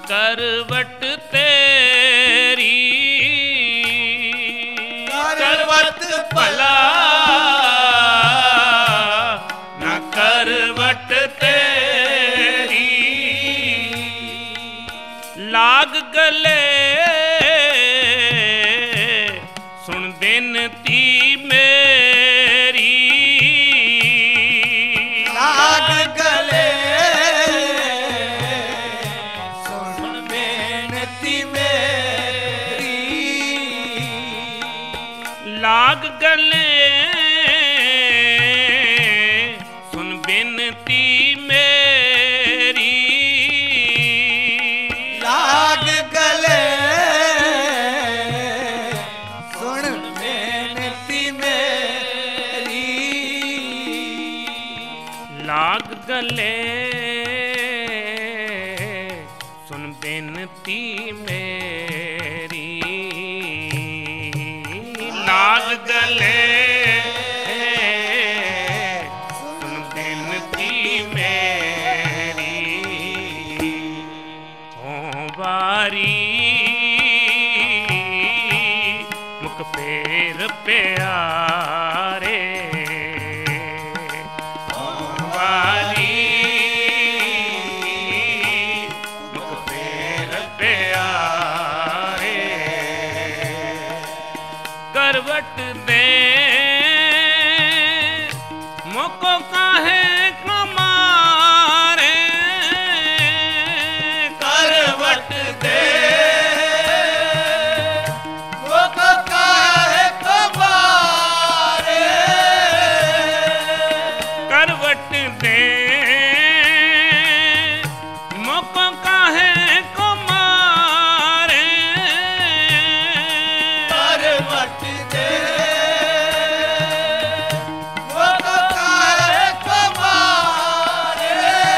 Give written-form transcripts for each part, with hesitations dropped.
ਕਰਵਟ ਤੇਰੀ ਕਰਵਟ ਭਲਾ ਨਾ ਕਰਵਟ ਤੇਰੀ ਲਾਗ ਗਲੇ ਸੁਣ ਬੇਨਤੀ ਮੇਰੀ ਲਾਗ ਗਲੇ ਸੁਣ ਬੇਨਤੀ ਮੇਰੀ ਲਾਗ ਗਲੇ ਸੁਣ ਬੇਨਤੀ ਮੇਰੀ ਲਾਗ ਗਲੇ ਸੁਣ ਬੇਨਤੀ ਮੇਰੀ ਲਾਗ ਗਲੇ ਸੁਣ ਬੇਨਤੀ ਮੇਰੀ ਲਾਗ ਗਲੇ ਸੁਣ ਬੇਨਤੀ ਮੇਰੀ ਓ ਵਾਰੀ ਮੁਖ ਫੇਰ ਪਿਆਰੇ ਵਾਰੀ ਮੁਖ ਫੇਰ ਪਿਆਰੇ ਕਰਵਟ ਦੇ ਮੋਕੋ ਕਾਹੇ ਕਮਾਰੇ ਕਰਵਟ ਦੇ ਮੁਖ ਕਾਹੇ ਕਬਾਰੇ ਕਰਵਟ ਦੇ ਮੋਕੋ ਕਾਹੇ ਕਮਾਰੇ ਕਰਵਟ ਦੇ ਮੁਖ ਕਾਹੇ ਕਬਾਰੇ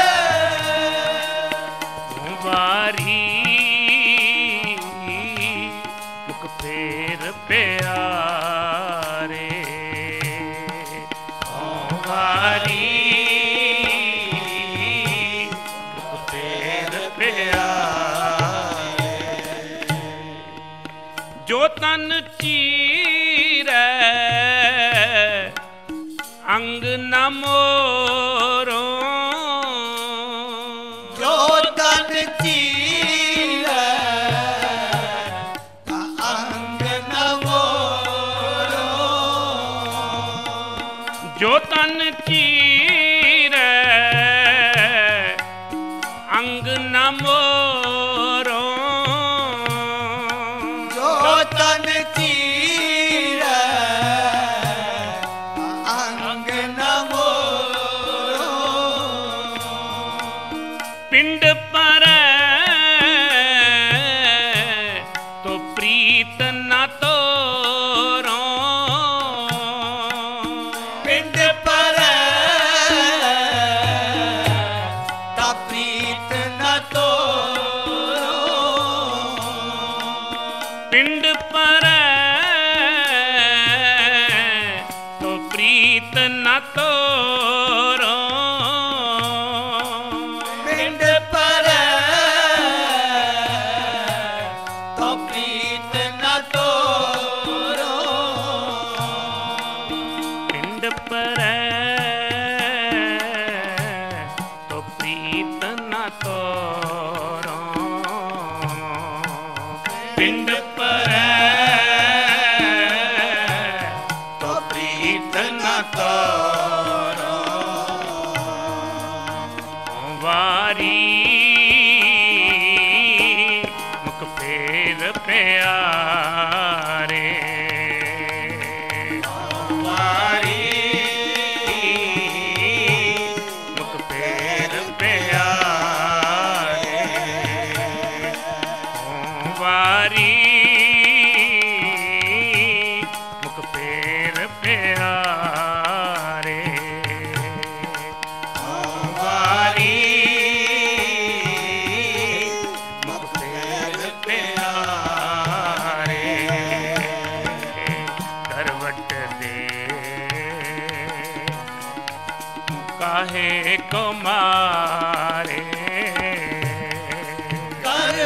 ਵਾਰੀ ਮੁਖ ਫੇਰ ਪਿਆਰੇ ਵਾਰੀ ਮੁਖ ਫੇਰ ਪਿਆਰੇ ਜੋ ਤਨ ਚੀਰੈ ਅੰਗ ਨ ਮੋਰੋ ਜੋ ਤਨ ਚੀਰੈ ਤਾ ਅੰਗ ਨ ਮੋਰੋ ਜੋ ਤਨ ਚੀਰੈ ਅੰਗ ਨ ਮੋਰੋ ਜੋ ਤਨ ਚੀਰੈ ਤਾ ਅੰਗ ਨ ਮੋਰੋ ਪਿੰਡ ਪਰੈ ਤੋ ਪ੍ਰੀਤ ਨ ਤੋਰੋ ਪਿੰਡ ਪਰੈ ਤਾ ਪ੍ਰੀਤ ਨ ਤੋਰੋ ਪਿੰਡ ਪਰੈ ਤੋ ਪ੍ਰੀਤ ਨ ਤੋਰੋ ਪਿੰਡ ਪਰੈ ਤਾ ਪ੍ਰੀਤ ਨ ਤੋਰੋ ਪਿੰਡ ਪਰੈ ਤੋ ਪ੍ਰੀਤ ਨ ਤੋਰੋ ਪਿੰਡ ਪਰੈ ਤੋ ਪ੍ਰੀਤ ਨ ਤੋਰੋ ਵਾਰੀ ਮੁਖ ਫੇਰ ਪਿਆਰੇ ਵਾਰੀ ਮੁਖ ਫੇਰ ਪਿਆਰੇ ਵਾਰੀ ਮੁਖ ਫੇਰ ਪਿਆਰੇ ਵਾਰੀ ਮੁਖ ਫੇਰ ਪਿਆਰੇ ਕਰਵਟ ਦੇ ਕਾਹੇ ਕੋ ਮਾਰੇ ਕਰ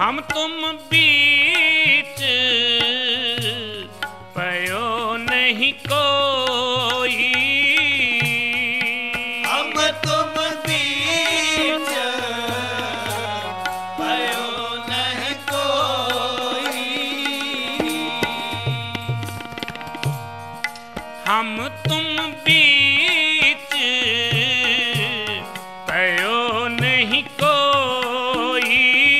हम तुम बीच पयो नहीं कोई, हम तुम बीच पयो नहीं कोई, हम तुम बीच पयो नहीं कोई,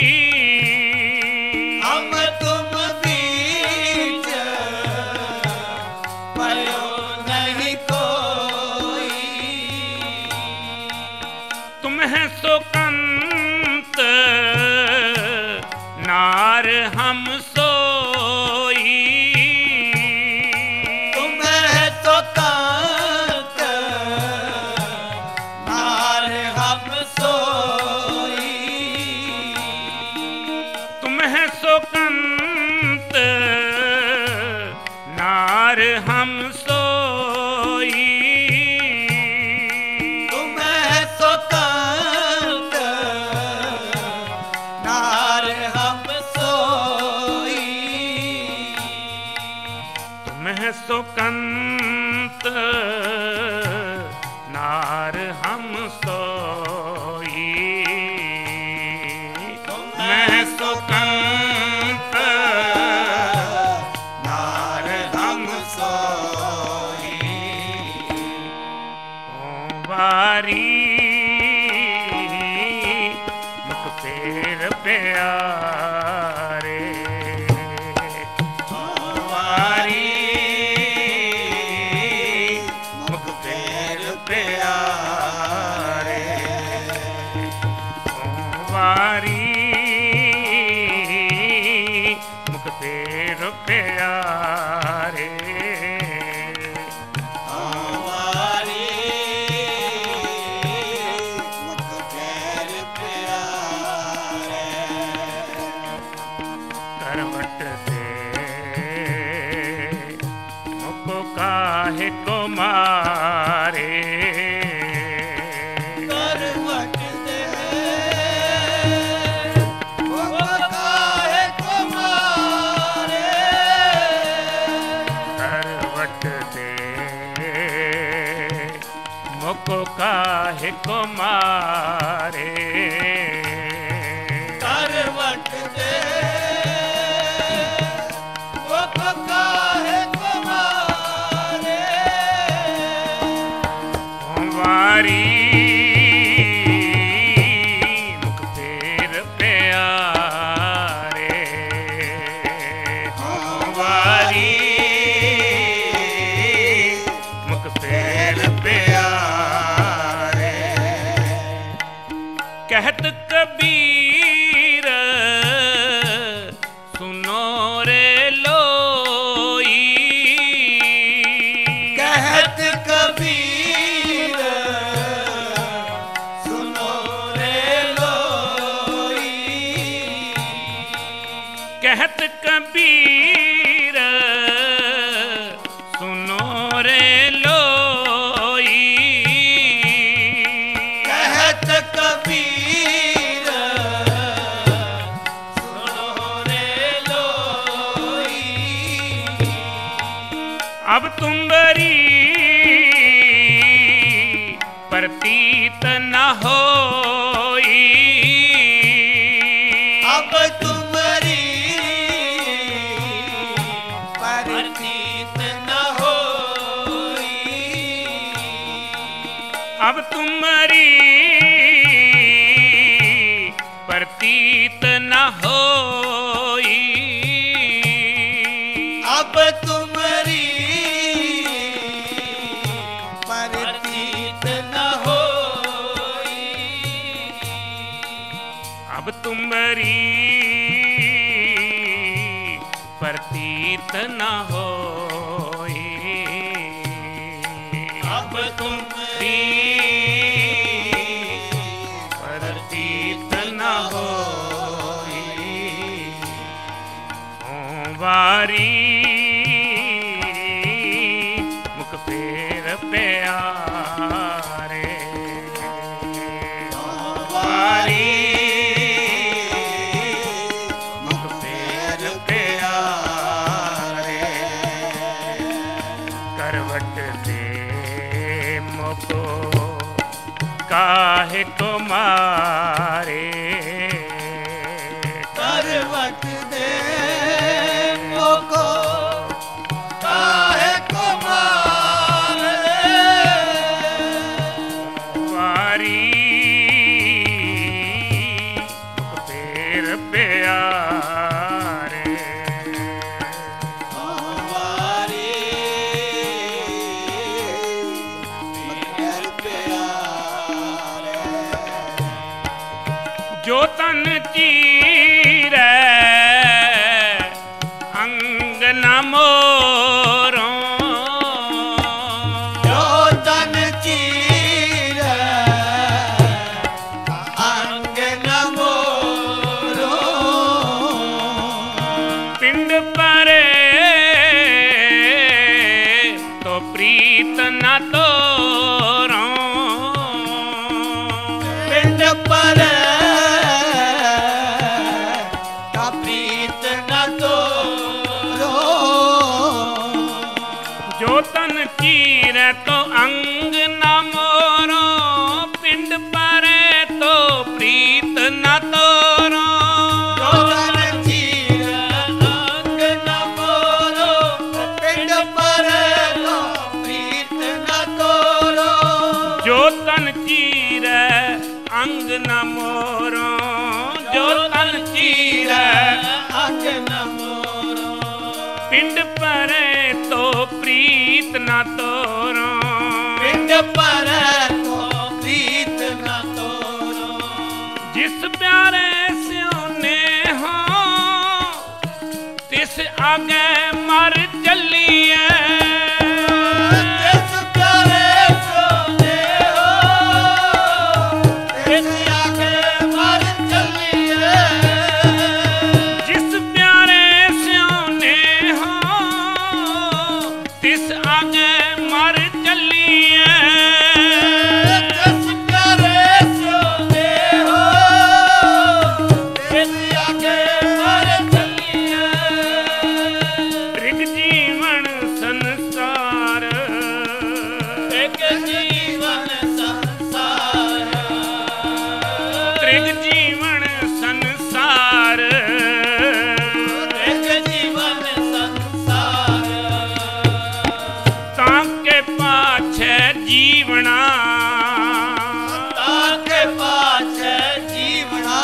हम तुम बीच पयो नहीं कोई, तुम है सुकंत नार हम सोई, तुम है तो कांत नार हम सोई, तुम है सुकंत नार हम सोई, तुम है तो कांत नार हम सोई, तुम है सुकंत नार हम सोई, मैं सुकंत नार हम सोई, वारी मुख पेर प्यारे, वारी मुख पेर प्यारे, वारी मुख पेर प्यारे, हमारी मुख पैर प्यारे, करवट दे मुको काहे को मारे, करवट दे वो काहे को मारे, करवट दे मुको काहे को मारे, करवट दे वो काहे को मारे, वारी मुख पेर प्यारे, वारी मुख पेर प्यारे, कहत कबीर सुनो रे लोई, कहत कबीर सुनो रे लोई, कहत कबीर सुनो रे लोई, कहत कबीर सुनो रे लोई, अब तुम बरी प्रतीत न होई, अब तुम्हारी प्रतीत न होई, अब तुम्हारी प्रतीत न होई, अब तुम्हारी प्रतीत न होई, अब तुम्हारी प्रतीत न होई, अब तुम्हारी प्रतीत न होई, ओ वारी मुख पेर प्यारे, वारी मारे। करवट दे मोको काहे को मारे। वारी फेर प्यारे। वारी फेर प्यारे। जो तन चीरै अंग न मोरों। जो तन चीरै अंग न मोरों। पिंड परे तो प्रीत न तोरों। पिंड पर का प्रीत न तोरो। जो तन चीरै तो अंग न मोरो। पिंड परे तो प्रीत न तोरो। जो तन चीरै अंग न मोरो। पिंड पर का प्रीत न तोरो। जो तन चीरै अंग न मोरो। जो तन चीरै अंग न मोरो। पिंड परे तो प्रीत न तोरो। पिंड पर को प्रीत न तोरो। जिस प्यारे स्योने हो तिस आगे मर चलिए। जिस प्यारे सोने हो तिस आगे मर चलिए। जिस प्यारे स्योने हो तिस आगे मर चलिए। जिस प्यारे सोने हो तिस आगे मर चलिए। त्रिग जीवन संसार। एक जीवन संसार। त्रिग जीवन संसार। एक जीवन संसार। ताके पाछे जीवना। ताके पाछे जीवना।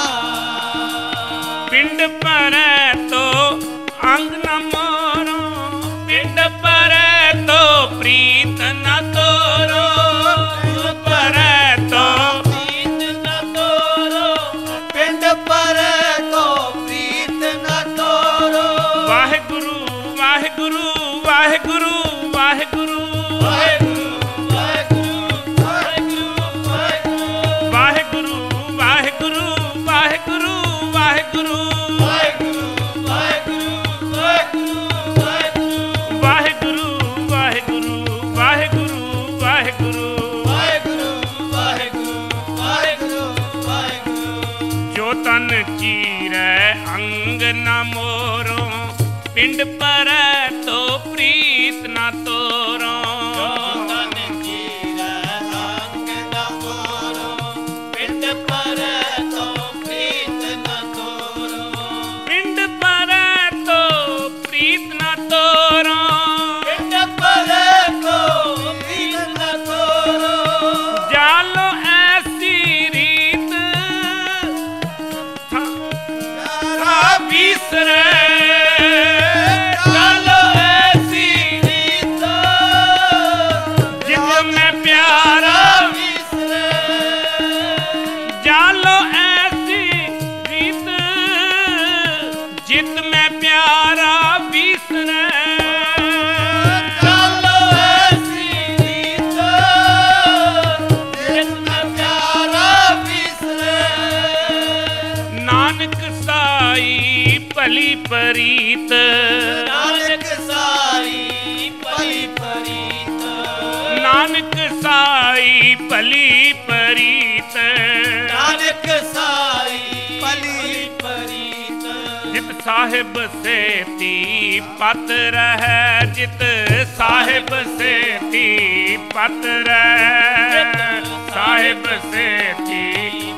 पिंड परे तो अंग न मोरो। पिंड परे तो प्रीत न तोरो। पिंड परे तो प्रीत न तोरो। पिंड पर को प्रीत न तोरो। वाहिगुरु वाहिगुरु वाहिगुरु वाहिगुरु वाहेगुरु वाहेगुरु वाहेगुरु वाहेगुरु। वाहिगुरु वाहिगुरु वाहिगुरु वाहिगुरु वाहेगुरु वाहेगुरु वाहेगुरु वाहिगुरु वाहिगुरु वाहिगुरु वाहिगुरु। वाहेगुरु वाहेगुरु वाहेगुरु वाहेगुरु। जो तन चीरै अंग न मोरो। पिंड परै तो प्रीत न तोरो। तन चीरै अंग न मोरो। पिंड पर तो प्रीत न तोरो। पिंड परै तो प्रीत न तोरो। पिंड पर को प्रीत न तोरो। जालो ऐसी रीत था बिसरे। चलो ऐसी रीत जित में प्यारा। बिसरे। जालो ऐसी रीत जित में प्यारा बिसरे। चलो ऐसी रीत जितना प्यारा बिसरे। नानक साई भली परीत। नानक साई भली परीत। नानक साई भली परीत। नानक साई भली परीत। जित साहिब सेती पत रह। जित साहिब सेती पत रह। साहिब सेती